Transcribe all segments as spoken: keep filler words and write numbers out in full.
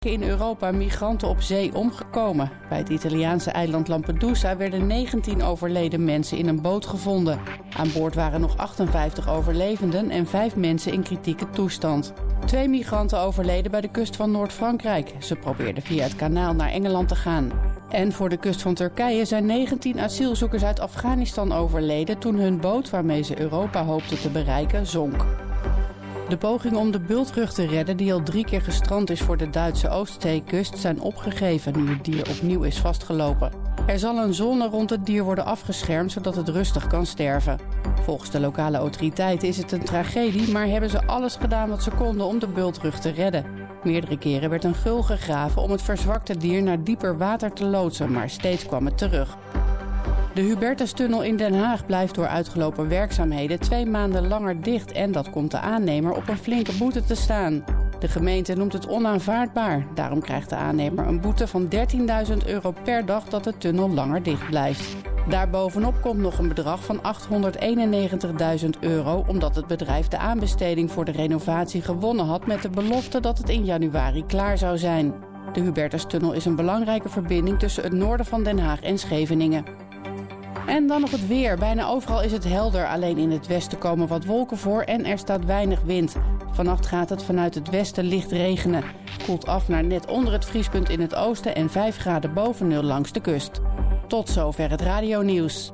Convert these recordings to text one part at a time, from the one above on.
In Europa migranten op zee omgekomen. Bij het Italiaanse eiland Lampedusa werden negentien overleden mensen in een boot gevonden. Aan boord waren nog achtenvijftig overlevenden en vijf mensen in kritieke toestand. Twee migranten overleden bij de kust van Noord-Frankrijk. Ze probeerden via het kanaal naar Engeland te gaan. En voor de kust van Turkije zijn negentien asielzoekers uit Afghanistan overleden toen hun boot waarmee ze Europa hoopten te bereiken zonk. De pogingen om de bultrug te redden, die al drie keer gestrand is voor de Duitse Oostzeekust, zijn opgegeven nu het dier opnieuw is vastgelopen. Er zal een zone rond het dier worden afgeschermd, zodat het rustig kan sterven. Volgens de lokale autoriteiten is het een tragedie, maar hebben ze alles gedaan wat ze konden om de bultrug te redden. Meerdere keren werd een gul gegraven om het verzwakte dier naar dieper water te loodsen, maar steeds kwam het terug. De Hubertustunnel in Den Haag blijft door uitgelopen werkzaamheden twee maanden langer dicht en dat komt de aannemer op een flinke boete te staan. De gemeente noemt het onaanvaardbaar. Daarom krijgt de aannemer een boete van dertienduizend euro per dag dat de tunnel langer dicht blijft. Daarbovenop komt nog een bedrag van achthonderdeenennegentigduizend euro omdat het bedrijf de aanbesteding voor de renovatie gewonnen had met de belofte dat het in januari klaar zou zijn. De Hubertustunnel is een belangrijke verbinding tussen het noorden van Den Haag en Scheveningen. En dan nog het weer. Bijna overal is het helder. Alleen in het westen komen wat wolken voor en er staat weinig wind. Vannacht gaat het vanuit het westen licht regenen. Het koelt af naar net onder het vriespunt in het oosten en vijf graden boven nul langs de kust. Tot zover het radionieuws.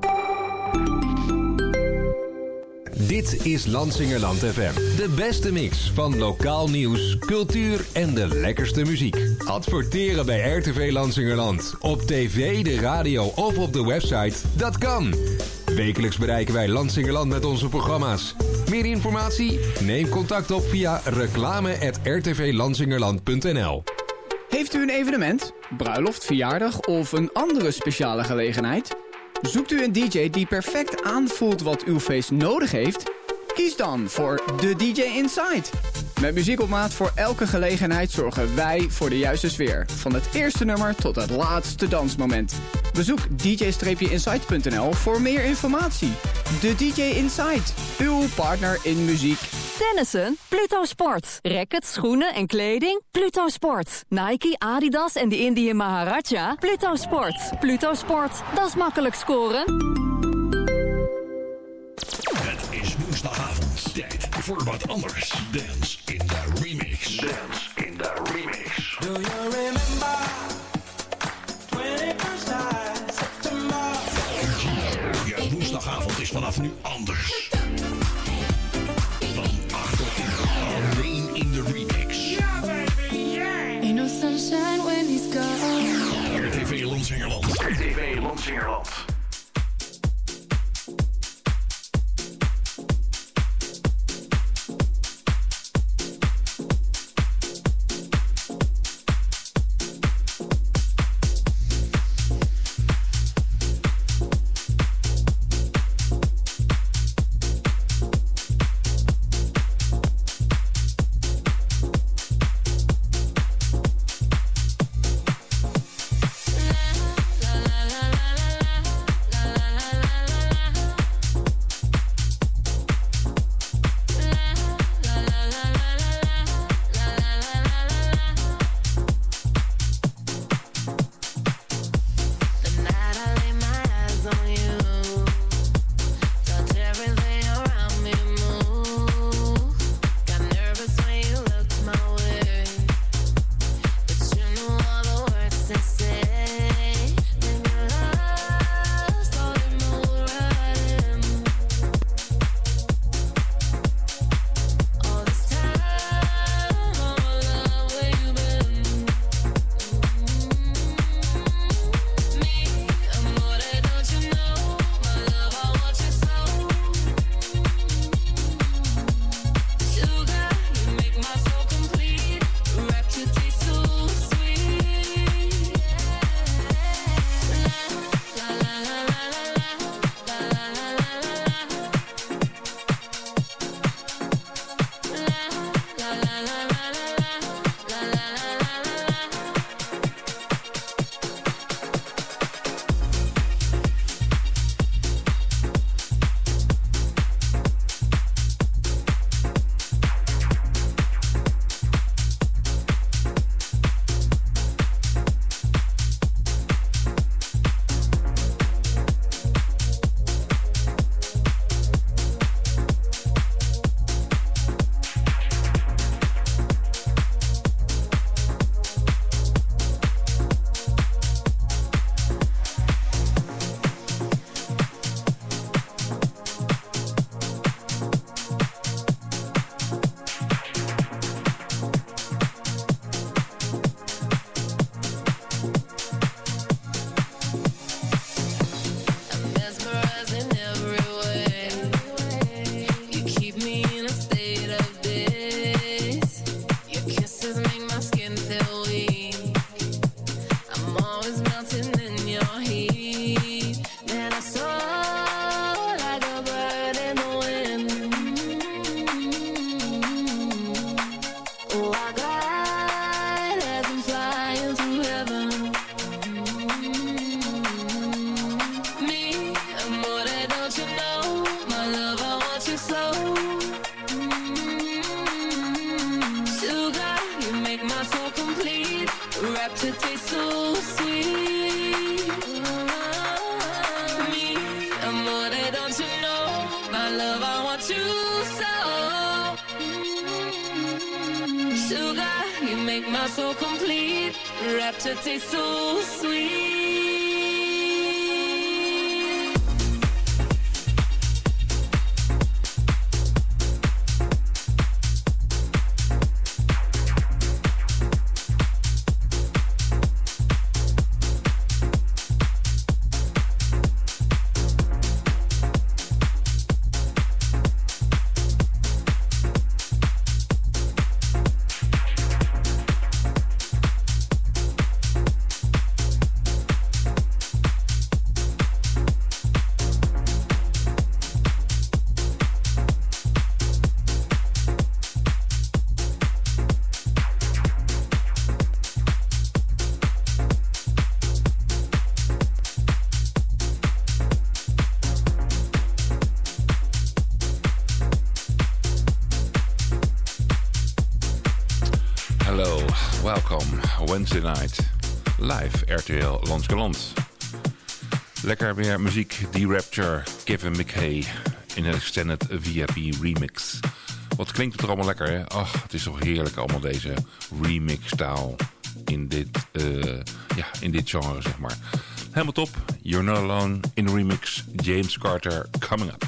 Dit is Lansingerland F M. De beste mix van lokaal nieuws, cultuur en de lekkerste muziek. Adverteren bij R T V Lansingerland. Op tv, de radio of op de website. Dat kan. Wekelijks bereiken wij Lansingerland met onze programma's. Meer informatie? Neem contact op via reclame at r t v lansingerland punt n l. Heeft u een evenement, bruiloft, verjaardag of een andere speciale gelegenheid? Zoekt u een D J die perfect aanvoelt wat uw feest nodig heeft? Kies dan voor de D J Inside. Met muziek op maat voor elke gelegenheid zorgen wij voor de juiste sfeer. Van het eerste nummer tot het laatste dansmoment. Bezoek d j inside punt n l voor meer informatie. De D J Inside, uw partner in muziek. Tennissen? Pluto Sport. Rackets, schoenen en kleding? Pluto Sport. Nike, Adidas en de Indian Maharaja? Pluto Sport. Pluto Sport. Dat is makkelijk scoren. Het is woensdagavond. Tijd voor wat anders. Dance in the remix. Dance in the remix. Do you remember twenty-first night September? Ja, woensdagavond is vanaf nu anders. Van acht tot tien. Alleen in de remix. Yeah, baby, yeah. Ain't no sunshine when he's gone. R T V Lansingerland. R T V Lansingerland. La la la la la. rap to taste so sweet. Me, I'm more than don't you know? My love, I want you so. Sugar, you make my soul complete. Rap to taste so sweet. Wednesday night, live R T L Landsgeland. Lekker weer muziek, D-Rapture, Kevin McKay in een extended V I P remix. Wat klinkt het er allemaal lekker, hè? Ach, het is toch heerlijk allemaal deze remix-taal in dit, uh, ja, in dit genre, zeg maar. Helemaal top, You're Not Alone in de remix, James Carter, Coming Up.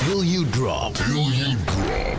Till You Drop. Till You Drop.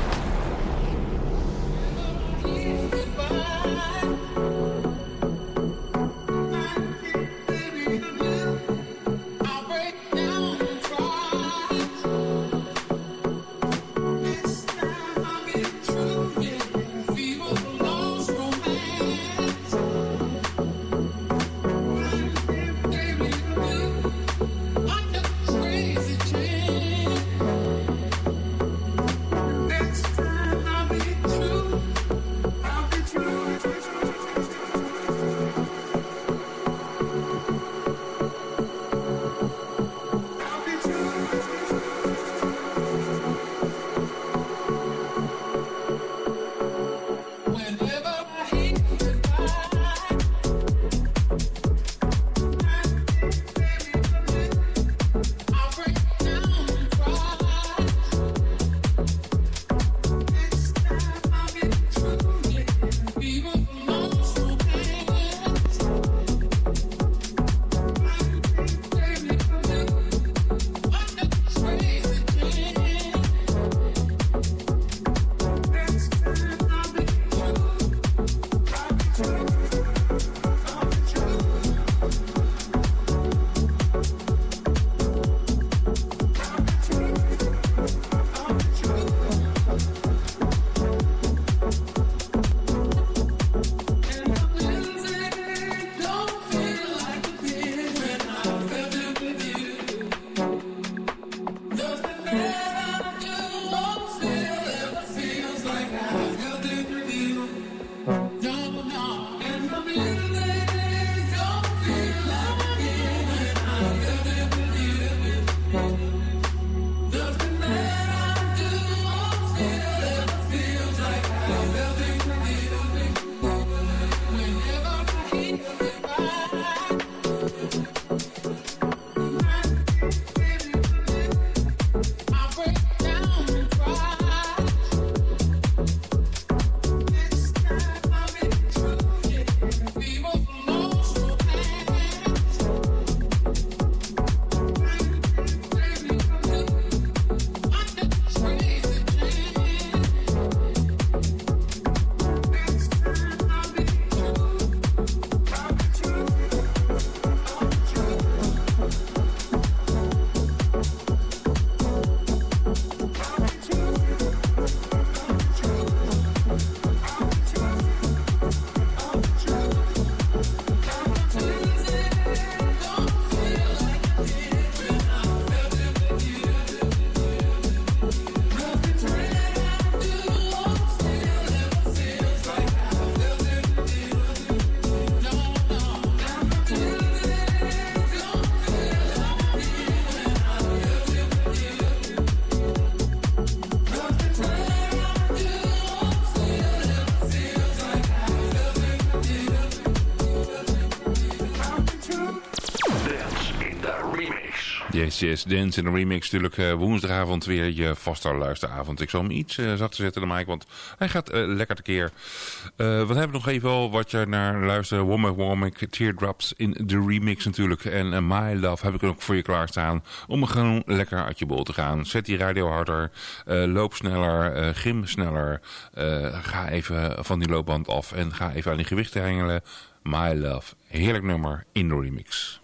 Yes, yes, Dance in de Remix. Natuurlijk uh, woensdagavond weer je vaste luisteravond. Ik zal hem iets uh, zachter zetten dan Mike, want hij gaat uh, lekker tekeer. Uh, wat hebben we nog even al wat je naar luistert? Womack Womack, Teardrops in de Remix natuurlijk. En uh, My Love heb ik ook voor je klaarstaan om gewoon lekker uit je bol te gaan. Zet die radio harder, uh, loop sneller, uh, gym sneller. Uh, ga even van die loopband af en ga even aan die gewichten hengelen. My Love, heerlijk nummer in de Remix.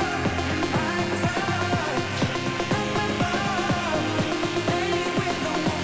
Baby,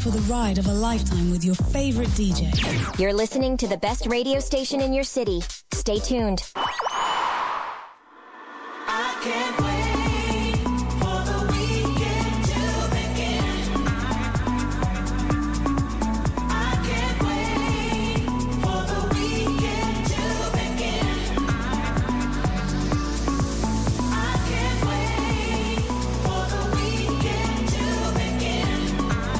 for the ride of a lifetime with your favorite D J. You're listening to the best radio station in your city. Stay tuned. I can't wait for the weekend to begin. I can't wait for the weekend to begin. I can't wait for the weekend to begin.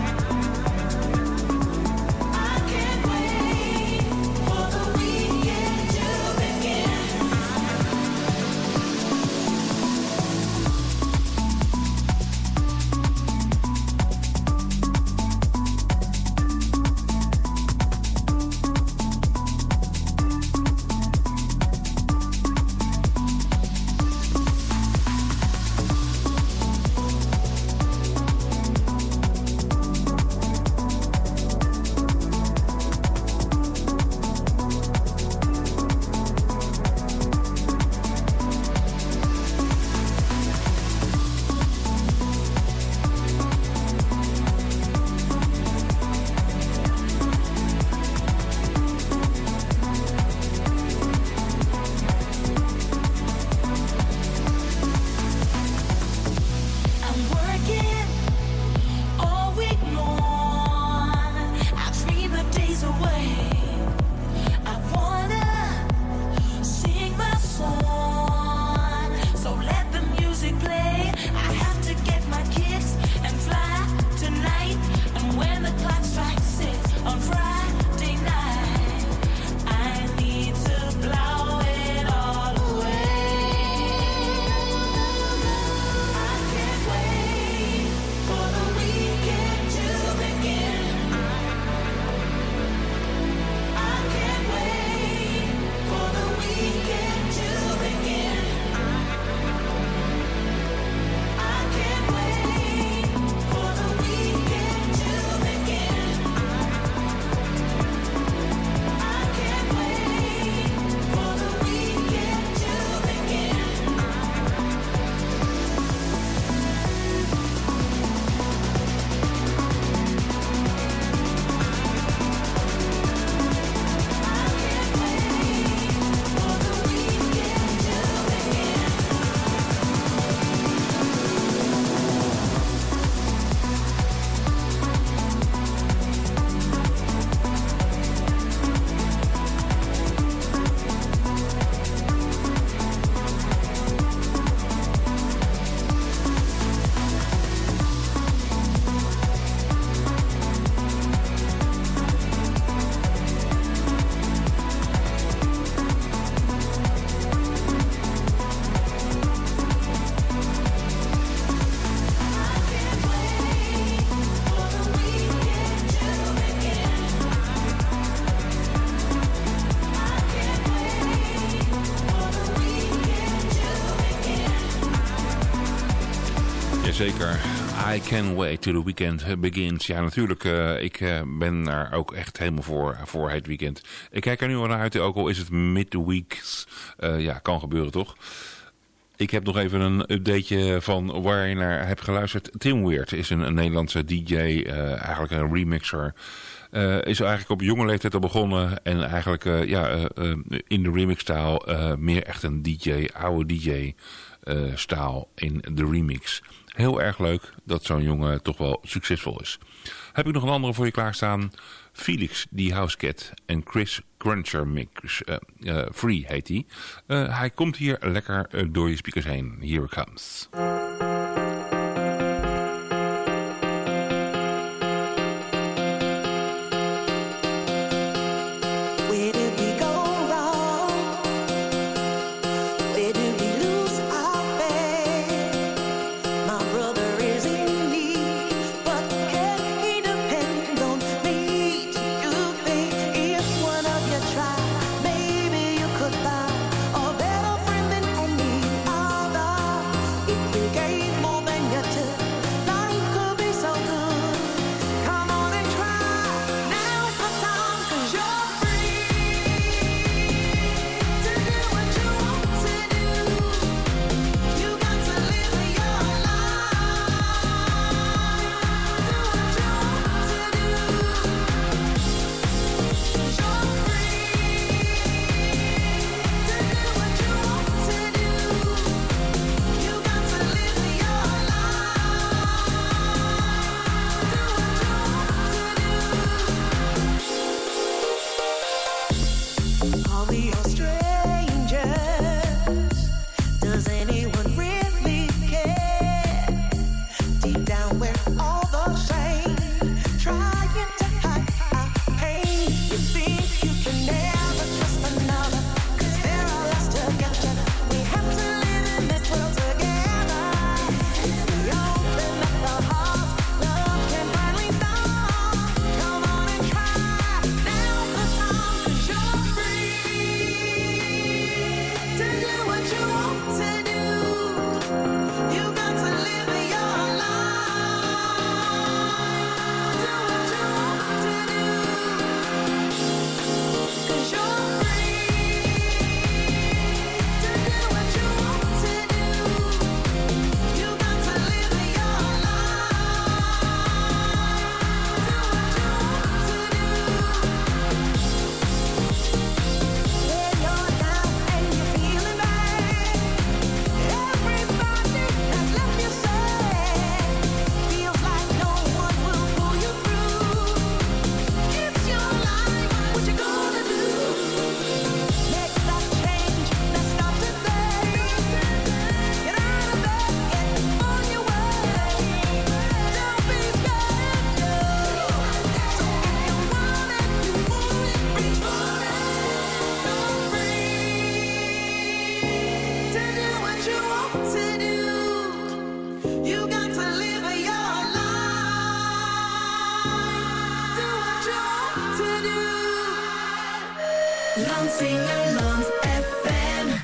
I can't wait for the weekend to begin. I'm working all week long. I dream the days away. I wanna sing my song, so let the music play. I have to get my kicks and fly tonight. And when the clock strikes six on Friday night, I need to blow it all away. I can't wait for the weekend to begin. I can't wait for the weekend to begin. I can't wait for the weekend to begin. I can't wait for the weekend to begin. Jazeker. I Can't Wait to the Weekend Begins. Ja, natuurlijk. Uh, ik uh, ben daar ook echt helemaal voor, voor het weekend. Ik kijk er nu al naar uit, ook al is het midweeks. Uh, ja, kan gebeuren toch? Ik heb nog even een updateje van waar je naar hebt geluisterd. Tim Weird is een, een Nederlandse D J, uh, eigenlijk een remixer. Uh, is eigenlijk op jonge leeftijd al begonnen. En eigenlijk uh, ja, uh, uh, in de remix-staal uh, meer echt een D J, oude D J uh, staal in de remix. Heel erg leuk dat zo'n jongen toch wel succesvol is. Heb ik nog een andere voor je klaarstaan. Felix, die Housecat en Chris Cruncher Mix. Uh, uh, Free heet hij. Uh, hij komt hier lekker uh, door je speakers heen. Here it comes. Maybe you could buy a better friend than any other if you gave Landsingerland F M.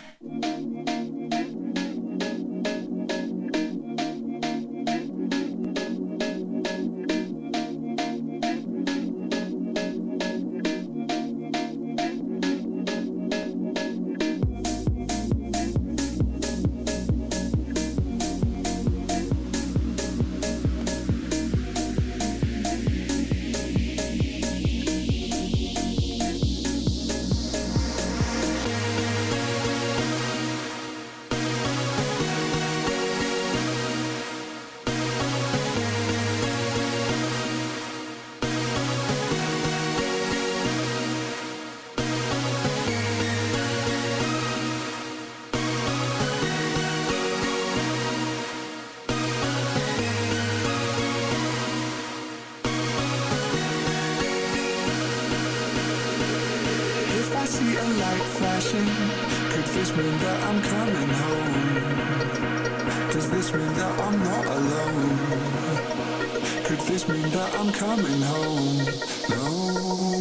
Could this mean that I'm coming home? Does this mean that I'm not alone? Could this mean that I'm coming home? No.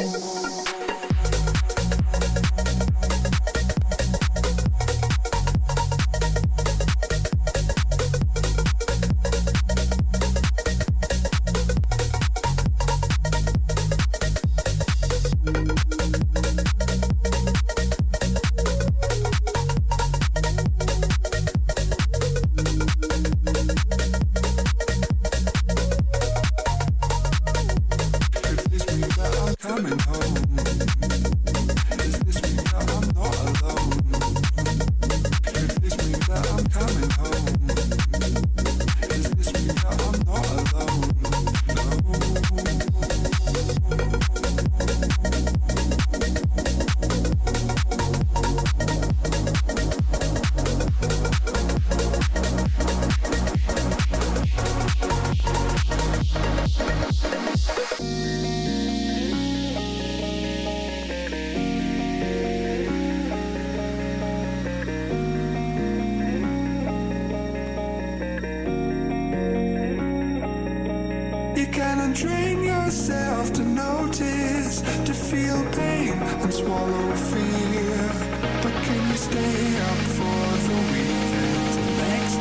Train yourself to notice, to feel pain and swallow fear. But can you stay up for the weekend till next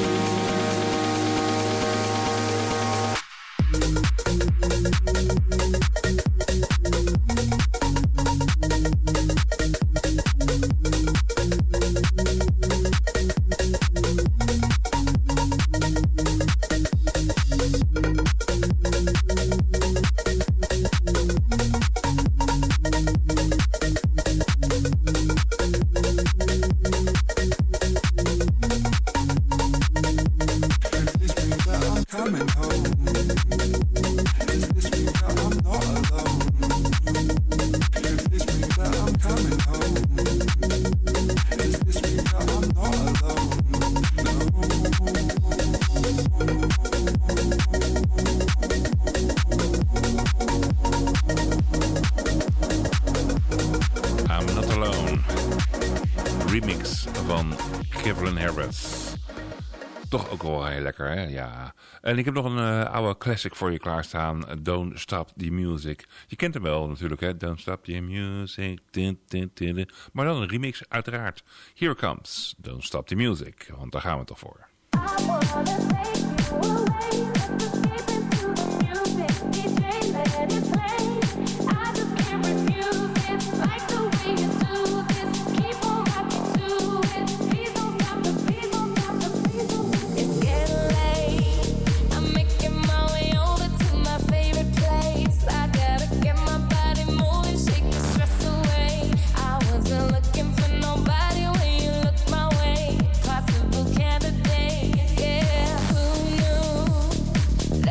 Toch ook wel heel lekker, hè? Ja. En ik heb nog een uh, oude classic voor je klaarstaan. Don't Stop the Music. Je kent hem wel natuurlijk, hè? Don't Stop the Music. Din, din, din, din. Maar dan een remix, uiteraard. Here comes Don't Stop the Music. Want daar gaan we toch voor. I wanna take you away. Let's escape into the music. D J, let it play. I just can't refuse it. Like the way you do this. Keep on rocking to it. Please don't stop the, please don't stop the, please don't stop. It's getting late. I'm making my way over to my favorite place. I gotta get my body moving, shake the stress away. I wasn't looking for nobody when you look my way. Possible candidate, yeah. Who knew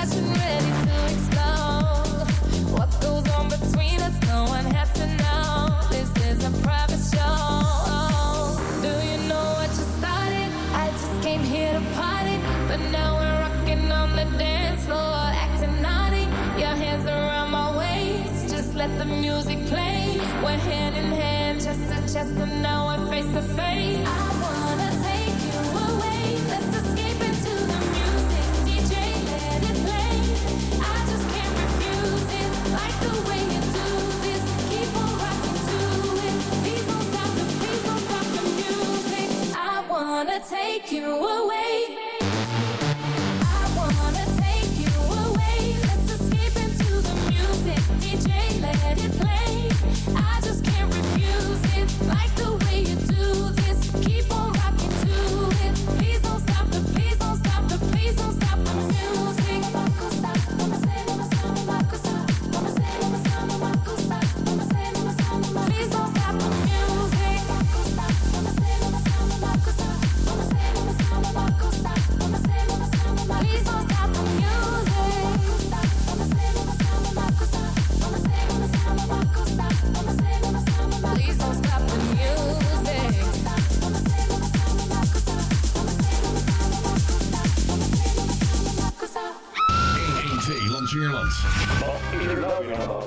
passion ready to explode. What goes on between us, no one has to know. This is a private show. Do you know what you started? I just came here to party, but now we're rocking on the dance floor, acting naughty. Your hands around my waist, just let the music play. We're hand in hand, chest to chest, and now we're face to face. I wanna take you away, let's escape into the music. D J, let it play. I just can't refuse it, like the way you do this. Keep on rocking to it. Please don't stop the, please don't stop the music. I wanna take you away. I wanna take you away. Let's escape into the music. D J, let it play. I just can't refuse it, like the way you do this. Keep on rocking to it. Please don't stop the, please don't stop the, please don't stop the music. Marco stop, mama say, mama stop, Marco stop, mama say, mama stop, Marco stop, mama say, mama stop, please don't stop the music. Marco stop, mama say, mama stop, Marco stop, mama say, mama stop, Marco stop, mama say, mama stop, please don't stop the music. Marco stop, mama say, mama stop, Marco stop, mama say, mama stop, Marco stop, mama say, mama stop, please don't stop the music. honderdéén Lansingerland. Wat is er nou weer aan de hand?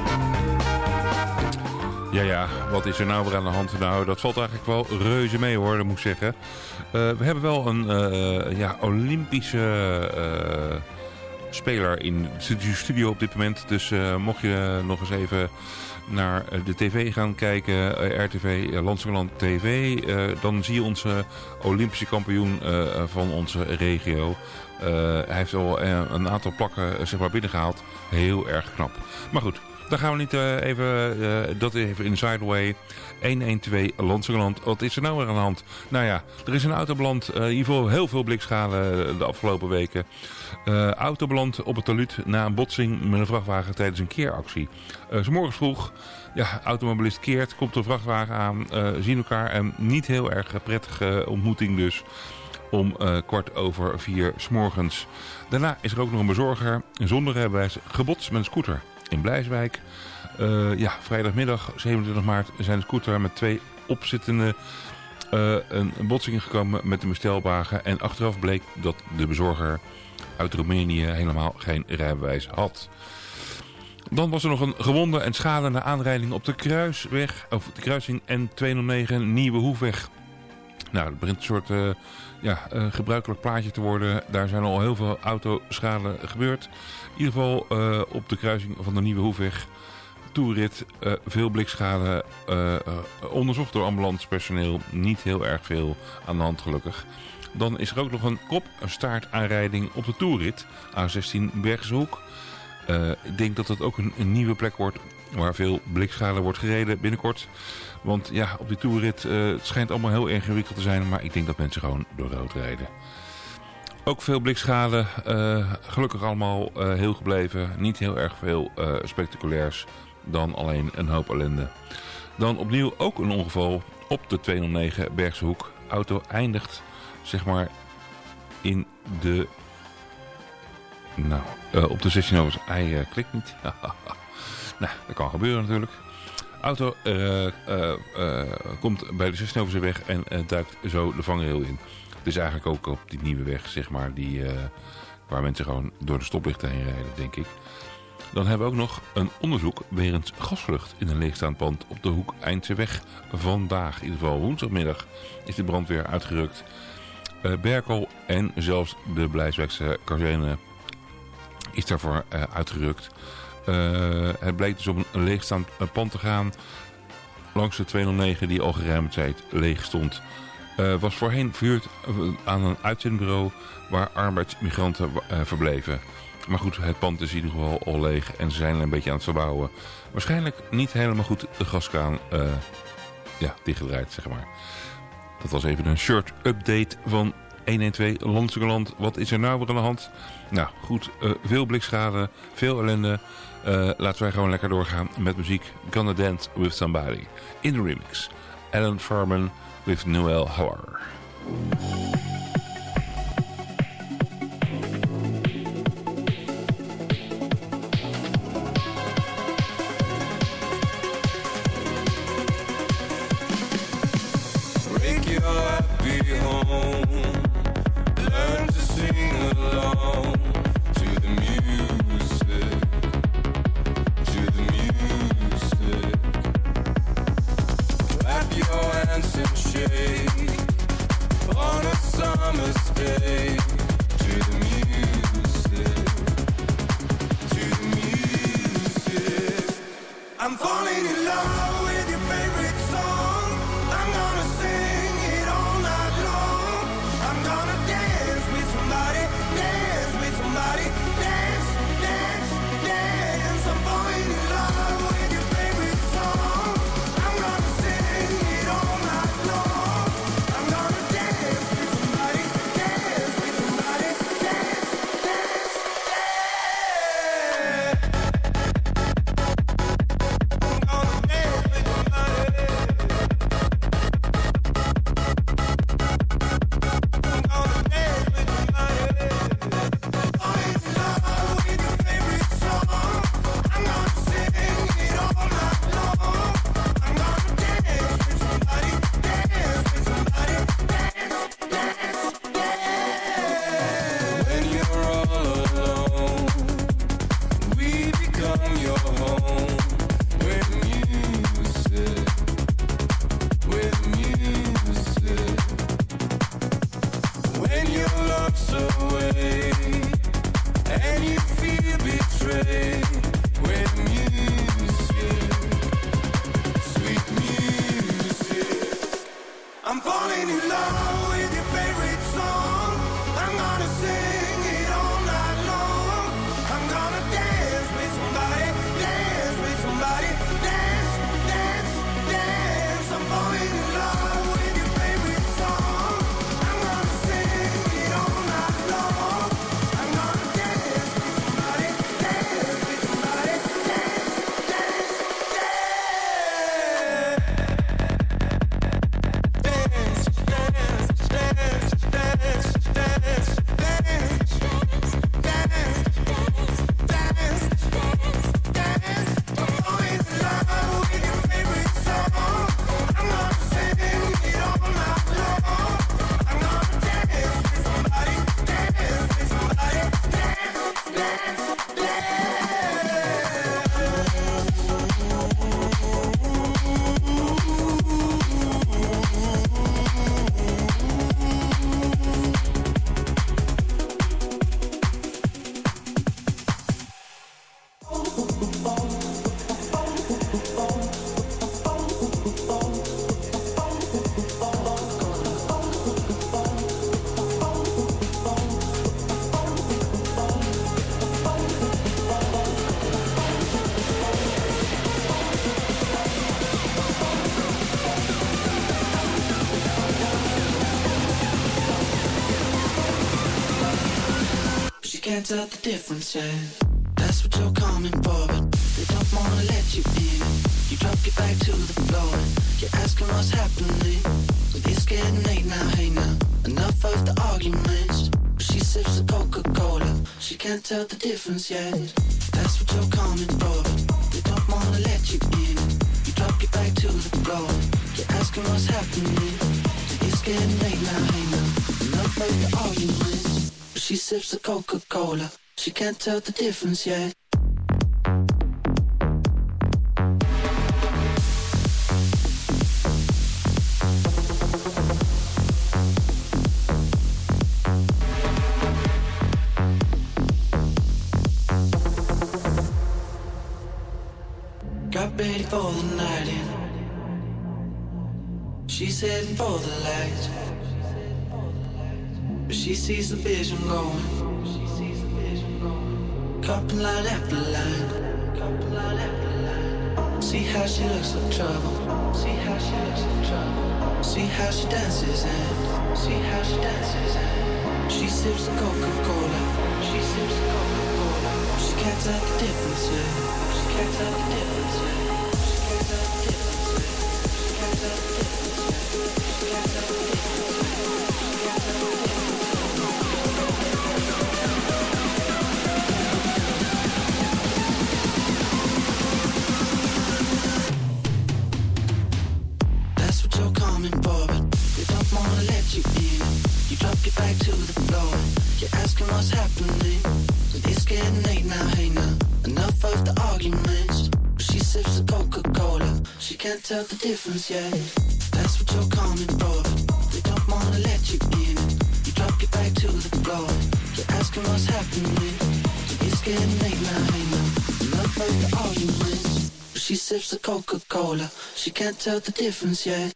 Ja, ja, wat is er nou weer aan de hand? Nou, dat valt eigenlijk wel reuze mee hoor, dat moet ik zeggen. Uh, we hebben wel een uh, ja, Olympische uh, speler in de studio op dit moment. Dus uh, mocht je nog eens even naar de tv gaan kijken, uh, R T V, uh, Lansingerland T V, uh, dan zie je onze Olympische kampioen uh, van onze regio. Uh, hij heeft al uh, een aantal plakken uh, zeg maar binnengehaald. Heel erg knap. Maar goed, dan gaan we niet uh, even, uh, dat even in Sideway. honderdtwaalf Lansingerland. Wat is er nou weer aan de hand? Nou ja, er is een auto beland. Uh, in ieder geval heel veel blikschade de afgelopen weken. Uh, auto beland op het talud na een botsing met een vrachtwagen tijdens een keeractie. Uh, 's morgens vroeg, ja, automobilist keert, komt de vrachtwagen aan, uh, zien elkaar en niet heel erg prettige ontmoeting dus. Om uh, kwart over vier 's morgens. Daarna is er ook nog een bezorger zonder rijbewijs gebotst met een scooter in Blijswijk. Uh, ja, vrijdagmiddag zevenentwintig maart zijn de scooter met twee opzittenden uh, een, een botsing gekomen met een bestelwagen. En achteraf bleek dat de bezorger uit Roemenië helemaal geen rijbewijs had. Dan was er nog een gewonde en schade na aanrijding op de kruisweg, of de kruising N tweehonderdnegen Nieuwe Hoefweg. Nou, dat begint een soort uh, ja, uh, gebruikelijk plaatje te worden. Daar zijn al heel veel autoschade gebeurd. In ieder geval uh, op de kruising van de Nieuwe Hoefweg. Toerit, uh, veel blikschade, uh, uh, onderzocht door ambulancepersoneel. Niet heel erg veel aan de hand gelukkig. Dan is er ook nog een kop, een staartaanrijding op de toerit. A zestien Bergshoek. Uh, ik denk dat dat ook een, een nieuwe plek wordt waar veel blikschade wordt gereden binnenkort. Want ja, op die toerit, uh, het schijnt allemaal heel erg ingewikkeld te zijn, maar ik denk dat mensen gewoon door rood rijden. Ook veel blikschade, uh, gelukkig allemaal uh, heel gebleven. Niet heel erg veel uh, spectaculairs, dan alleen een hoop ellende. Dan opnieuw ook een ongeval op de tweehonderdnegen Bergshoek. Auto eindigt, zeg maar, in de... Nou, uh, op de zestien overs. Hij uh, klikt niet. Nou, dat kan gebeuren natuurlijk. Auto uh, uh, uh, komt bij de zestien overs weg en uh, duikt zo de vangrail in. Het is eigenlijk ook op die nieuwe weg, zeg maar, die, uh, waar mensen gewoon door de stoplichten heen rijden, denk ik. Dan hebben we ook nog een onderzoek wegens gasvlucht in een leegstaand pand op de hoek Eindseweg vandaag. In ieder geval woensdagmiddag is de brandweer uitgerukt. Uh, Berkel en zelfs de Blijswijkse kazerne is daarvoor uh, uitgerukt. Uh, het bleek dus op een leegstaand pand te gaan langs de tweehonderdnegen die al geruime tijd leeg stond. Uh, was voorheen verhuurd aan een uitzendbureau waar arbeidsmigranten uh, verbleven. Maar goed, het pand is in ieder geval al leeg en ze zijn een beetje aan het verbouwen. Waarschijnlijk niet helemaal goed de gaskraan uh, ja, dichtgedraaid, zeg maar. Dat was even een short update van honderdtwaalf Lansingerland. Wat is er nou weer aan de hand? Nou goed, uh, veel blikschade, veel ellende. Uh, laten wij gewoon lekker doorgaan met muziek. Gonna Dance With Somebody. In de remix. Alan Farman with Noel Hoare. Make your happy home. Learn to sing along to the music, to the music. Clap your hands and shake on a summer's day to the music, to the music. I'm falling in love with your favorite song. I'm gonna sing it all night long. I'm gonna dance with somebody, dance with somebody, dance, dance, dance. I'm falling in love with your favorite song. I'm gonna sing it all night long. I'm gonna dance with somebody, dance with somebody, dance, dance, dance. I'm gonna dance with somebody. I'm falling in love with your favorite song. I'm gonna sing it all night long. I'm gonna dance with somebody, dance with somebody, dance, dance, dance. I'm falling in love with your favorite song. I'm gonna sing it all night long. I'm gonna dance with somebody, dance with somebody, dance, dance, can't tell the difference, yeah. That's what you're coming for, but they don't wanna let you in. You drop your back to the floor, you're asking what's happening. It's getting late now, hey now, enough of the arguments. She sips the Coca-Cola, she can't tell the difference, yeah. That's what you're coming for, but they don't wanna let you in. You drop your back to the floor, you're asking what's happening. It's getting late now, hey now, enough of the arguments. She sips the Coca-Cola, she can't tell the difference yet. Got ready for the night in. She's heading for the light, but she sees the vision going. Couple line after line. See how she looks like trouble. See how she looks like trouble. See how she dances and see how she dances and she sips the Coca-Cola. She sips the Coca-Cola. She can't tell the difference, yeah. She can't tell the difference, yeah. She can't tell the difference, yeah. She can't tell the difference, yeah. She can't tell the difference, yeah. She can't tell the difference. That's what you're coming for, but they you in. You drop your back to the floor. You're asking what's happening. It's getting late now, hey now. Enough of the arguments. She sips the Coca-Cola. She can't tell the difference yet. That's what you're coming for. They don't wanna let you in. You drop your back to the floor. You're asking what's happening. It's getting late now, hey now. Enough of the arguments. She sips the Coca-Cola. She can't tell the difference yet.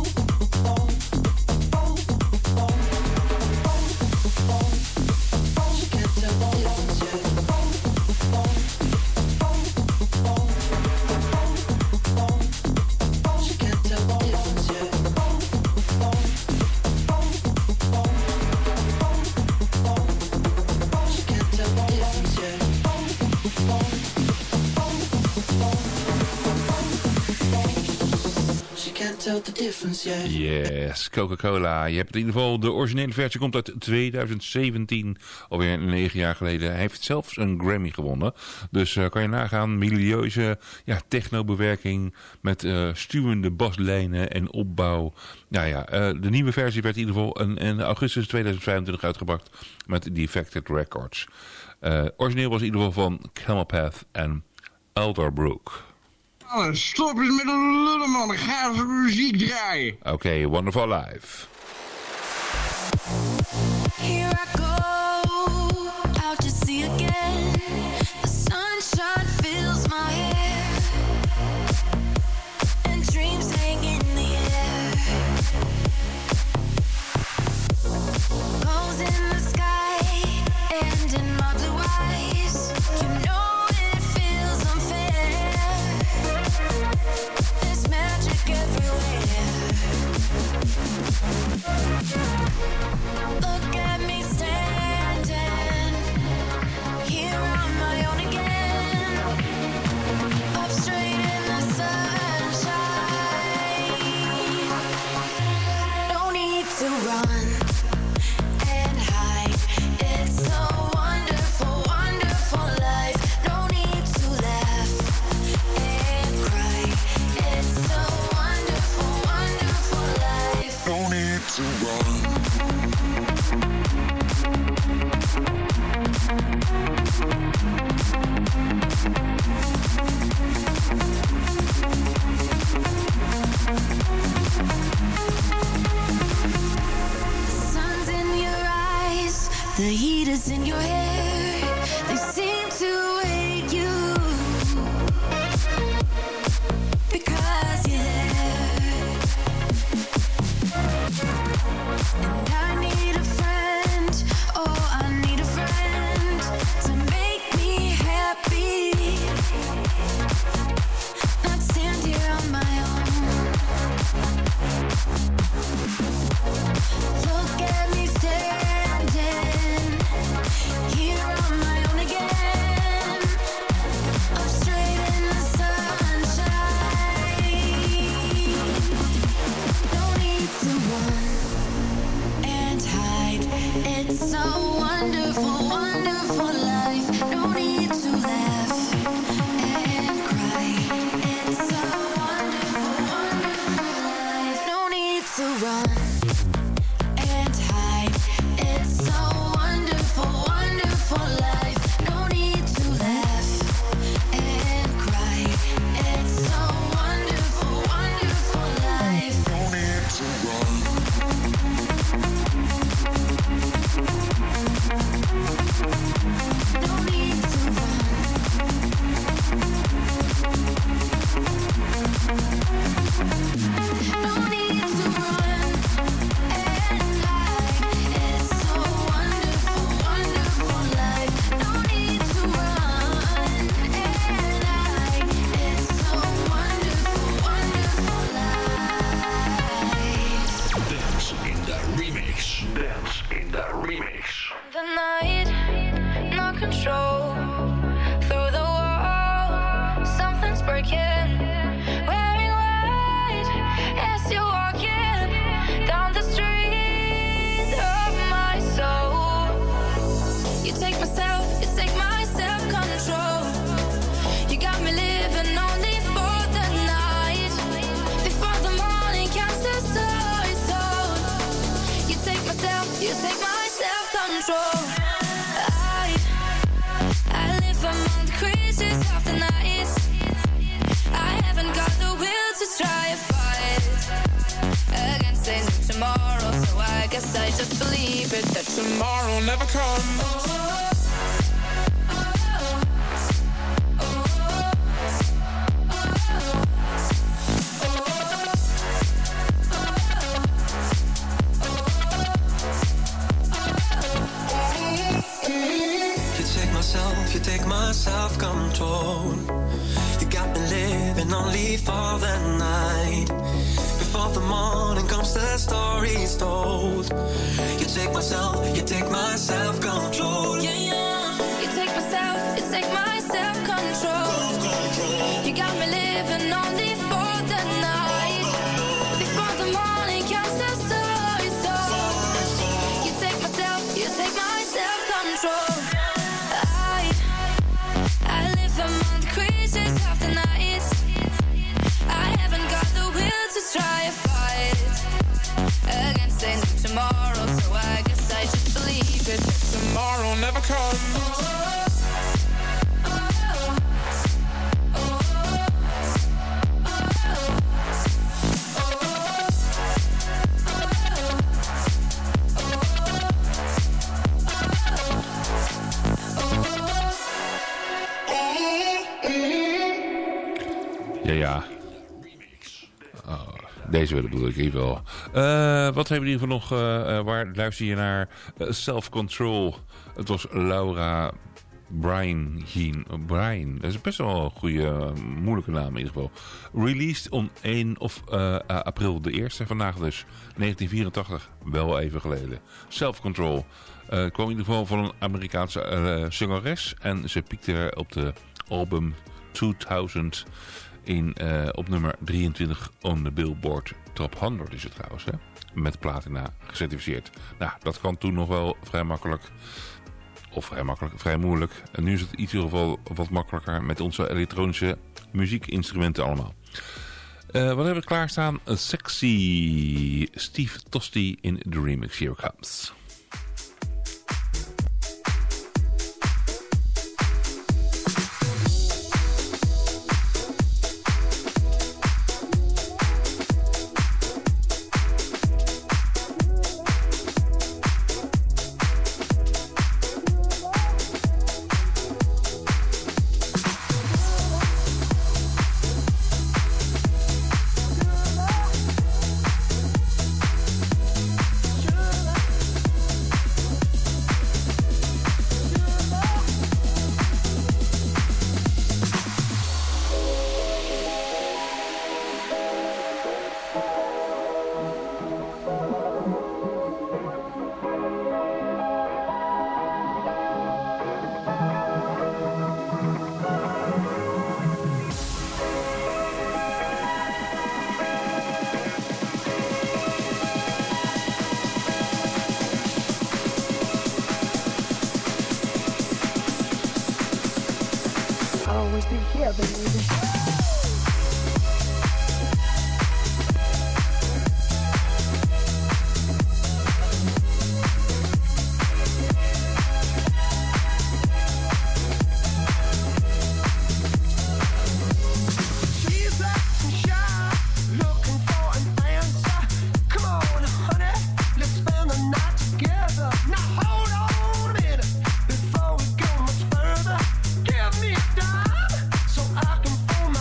Tell the difference, yeah. Yes, Coca-Cola. Je hebt in ieder geval de originele versie, komt uit twintig zeventien, alweer negen jaar geleden. Hij heeft zelfs een Grammy gewonnen. Dus uh, kan je nagaan, milieuze ja, technobewerking met uh, stuwende baslijnen en opbouw. Nou ja, uh, de nieuwe versie werd in ieder geval in, in augustus tweeduizend vijfentwintig uitgebracht met Defected Records. Uh, origineel was in ieder geval van Camelpath en Elderbrook. Stop eens met een lullen, man. Ik ga even muziek draaien. Oké, okay, Wonderful Life. Here I go, out to sea again. The sunshine fills my hair, and dreams hang in the air. Goals in the sky, and in my blue eyes, you know it feels unfair. There's magic everywhere. Look at me standing here on my own again, up straight in the sunshine. No need to run and hide. It's so wonderful, wonderful life. No need to laugh and cry. It's so wonderful, wonderful life. No need to run. Sun's in your eyes, the heat is in your hair. They seem to hate you because you're there. And I need a friend, oh I need a friend to make me happy. Not stand here on my own. Look at me standing here on my own again, up straight in the sunshine. No need to run and hide. It's so wonderful, wonderful life. No need to laugh and cry. It's so wonderful, wonderful life. No need to run and hide. It's so wonderful, wonderful life. No need to laugh and cry. It's so wonderful, wonderful life. No need to run. No need to run. No need to run and hide. It's so wonderful, wonderful life. No need to run and hide. It's so wonderful, wonderful life. Dance in the remix. Dance in the remix. The night, no control. Through the wall, something's breaking. Wearing white as you're walking down the street of my soul. You take myself, you take my self-control. You got me living only for the night. Before the morning comes the story's told. You you take my self-control. I, I live among the creatures of the night. I haven't got the will to try a fight against a new tomorrow, so I guess I just believe it that tomorrow never comes. You take my self-control. You got me living only for the night. Before the morning comes, the story's told. You take myself, you take my self-control. Yeah, yeah. You take myself, you take my self-control. You got me living only for the night. Before the morning comes, the story's told. You take myself, you take my self-control. Among the creatures of the night, I haven't got the will to try a fight against a new tomorrow, so I guess I just believe it that tomorrow never comes. Ja, ja. Oh, deze bedoel ik hier wel. Uh, wat hebben we hier voor nog? Uh, uh, waar luister je naar? Uh, Self-Control. Het was Laura Bryan. Bryan. Dat is best wel een goede, uh, moeilijke naam in ieder geval. Released on één of uh, april de eerste. Vandaag dus negentien vierentachtig. Wel even geleden. Self-Control. Uh, kwam in ieder geval van een Amerikaanse uh, zangeres. En ze piekte op de album tweeduizend in, uh, op nummer drieëntwintig on the Billboard Top honderd is het trouwens. Hè? Met platina gecertificeerd. Nou, dat kan toen nog wel vrij makkelijk. Of vrij makkelijk, vrij moeilijk. En nu is het in ieder geval wat makkelijker met onze elektronische muziekinstrumenten allemaal. Uh, wat hebben we klaarstaan? Een sexy Steve Tosti in de remix. Here comes. Always be here, baby. Before we go much further, give me a dime so I can phone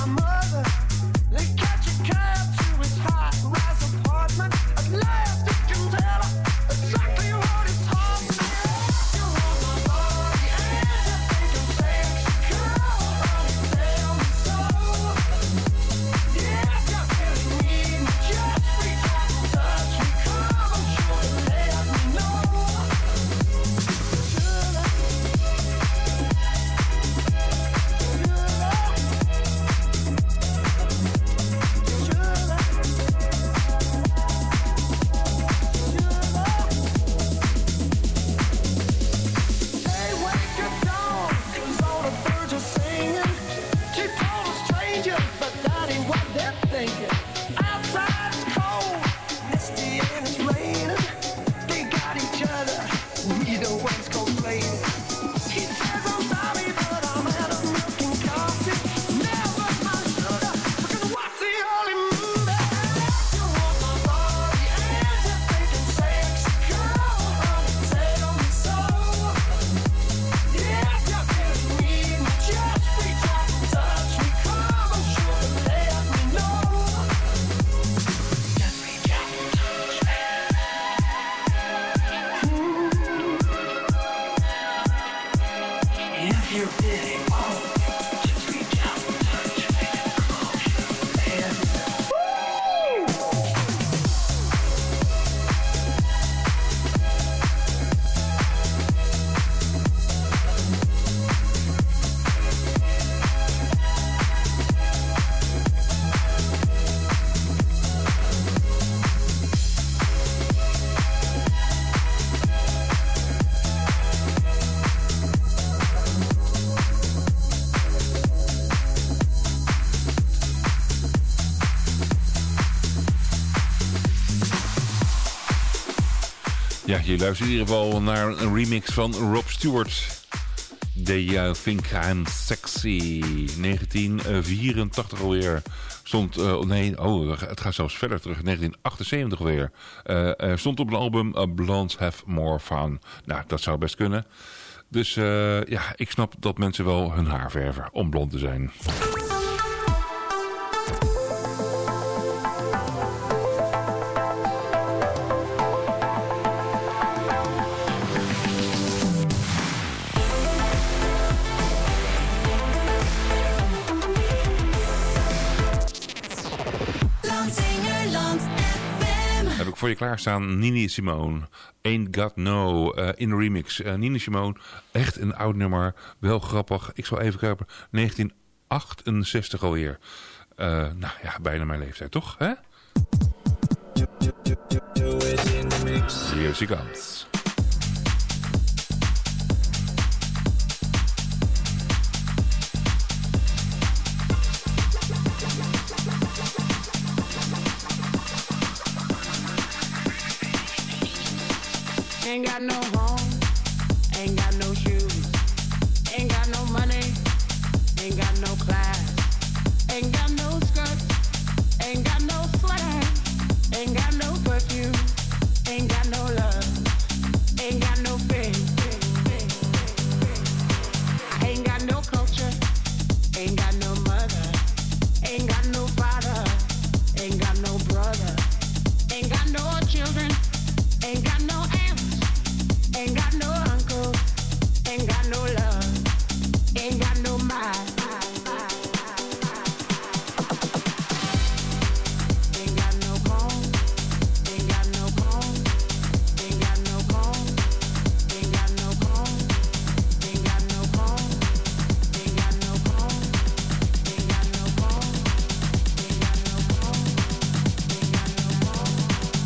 Ja, je luistert in ieder geval naar een remix van Rob Stewart. Do You Think I'm Sexy? negentien vierentachtig alweer. Stond, uh, nee, oh, het gaat zelfs verder terug. negentien achtenzeventig alweer. Uh, uh, stond op een album uh, Blondes Have More Fun. Nou, dat zou best kunnen. Dus uh, ja, ik snap dat mensen wel hun haar verven om blond te zijn. Heb ik voor je klaarstaan Nina Simone, Ain't Got No, uh, in de remix. Uh, Nina Simone, echt een oud nummer, wel grappig. Ik zal even kijken, negentien achtenzestig alweer. Uh, nou ja, bijna mijn leeftijd, toch? Hè? Hier she comes. Ain't got no home, ain't got no shoes, ain't got no money, ain't got no class, ain't got no skirts, ain't got no sweater, ain't got no perfume, ain't got no love, ain't got no faith. I ain't got no culture, ain't got no mother, ain't got no father, ain't got no brother, ain't got no children, ain't got no aunts. Ain't got no uncle, ain't got no love, ain't got no mind. Ain't got no comb, ain't got no comb, ain't got no comb, ain't got no comb, ain't got no comb, ain't got no comb, ain't got no comb, ain't got no comb, ain't got no comb,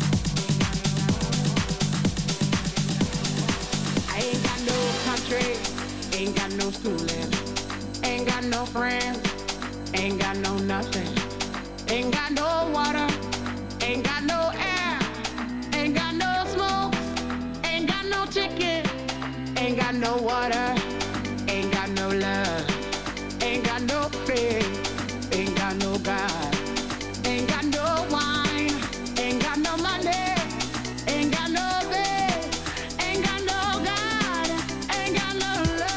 I ain't got no country, ain't got no schooling, ain't got no friends, ain't got no nothing, ain't got no water, ain't got no air, ain't got no smoke, ain't got no chicken, ain't got no water, ain't got no love, ain't got no faith, ain't got no God, ain't got no wine, ain't got no money, ain't got no bed, ain't got no God, ain't got no love.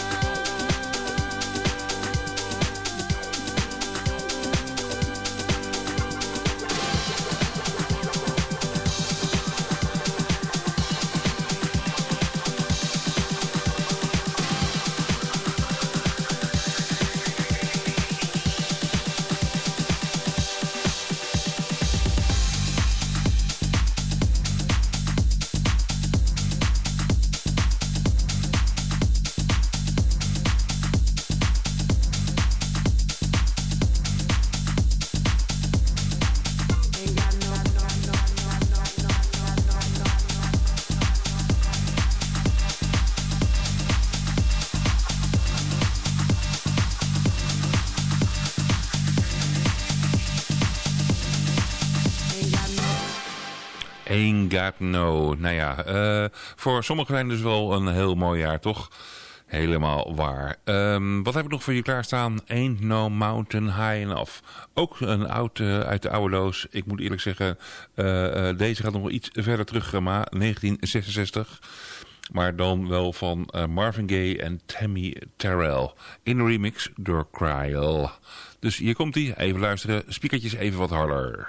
Ain't Got No. Nou ja, uh, voor sommigen zijn dus wel een heel mooi jaar, toch? Helemaal waar. Um, wat heb ik nog voor je klaarstaan? Ain't No Mountain High Enough. Ook een oud uh, uit de oude doos. Ik moet eerlijk zeggen, uh, uh, deze gaat nog wel iets verder terug, maar negentien zesenzestig. Maar dan wel van uh, Marvin Gaye en Tammy Terrell. In een remix door Cryle. Dus hier komt hij. Even luisteren. Spiekertjes even wat harder.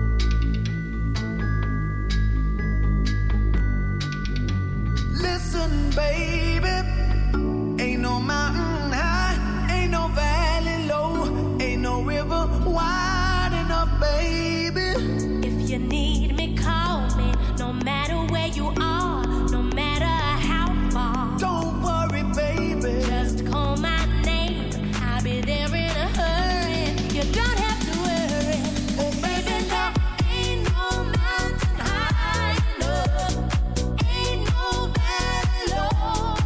Listen, baby, ain't no mountain high, ain't no valley low, ain't no river wide enough, baby. If you need me, call me, no matter where you are, no matter how far. Don't worry, baby, just call my name, I'll be there in a hurry. You don't have to worry, oh baby, there ain't no mountain high enough, ain't no valley low.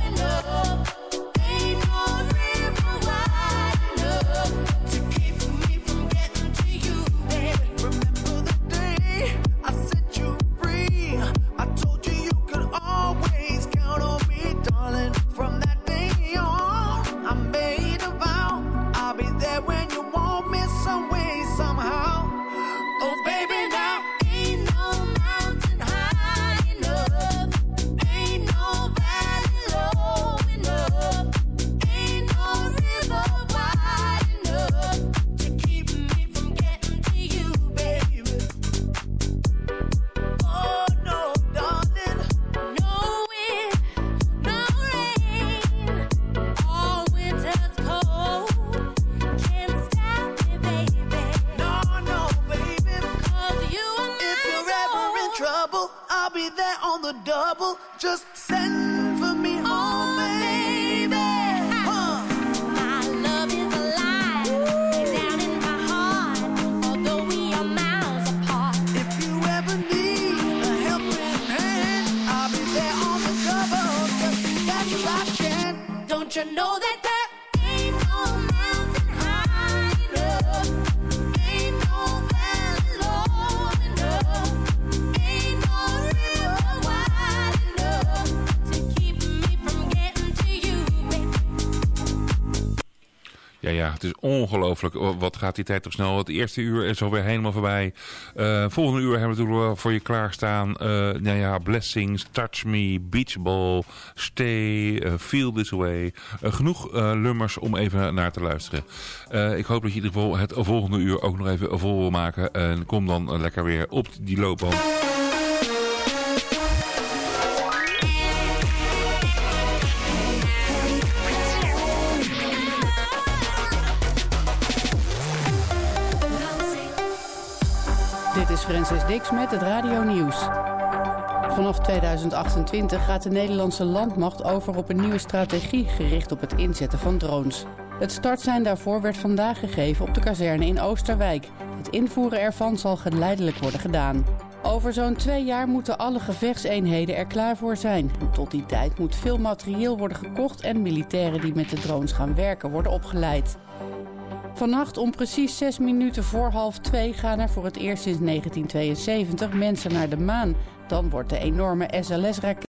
there on the double. Just send for me, oh baby. Huh. Our love is alive, down in my heart, although we are miles apart. If you ever need a helping hand, I'll be there on the double, just as fast as I can. Don't you know that there ain't no mountain high enough, ain't no valley low enough, ain't no river wide enough to keep me from getting to you, baby. Ja, ja, het is ongelooflijk. Wat gaat die tijd toch snel. Het eerste uur is alweer helemaal voorbij. Uh, volgende uur hebben we natuurlijk voor je klaarstaan. Uh, nou ja, Blessings, Touch Me, Beach Ball, Stay, uh, Feel This Way. Uh, genoeg uh, nummers om even naar te luisteren. Uh, ik hoop dat je in ieder geval het volgende uur ook nog even vol wil maken. En kom dan uh, lekker weer op die loopband. Dit is Francis Dix met het Radio Nieuws. Vanaf tweeduizend achtentwintig gaat de Nederlandse landmacht over op een nieuwe strategie gericht op het inzetten van drones. Het startsein daarvoor werd vandaag gegeven op de kazerne in Oosterwijk. Het invoeren ervan zal geleidelijk worden gedaan. Over zo'n twee jaar moeten alle gevechtseenheden er klaar voor zijn. Tot die tijd moet veel materieel worden gekocht en militairen die met de drones gaan werken worden opgeleid. Vannacht om precies zes minuten voor half twee gaan er voor het eerst sinds negentien tweeënzeventig mensen naar de maan. Dan wordt de enorme S L S-raket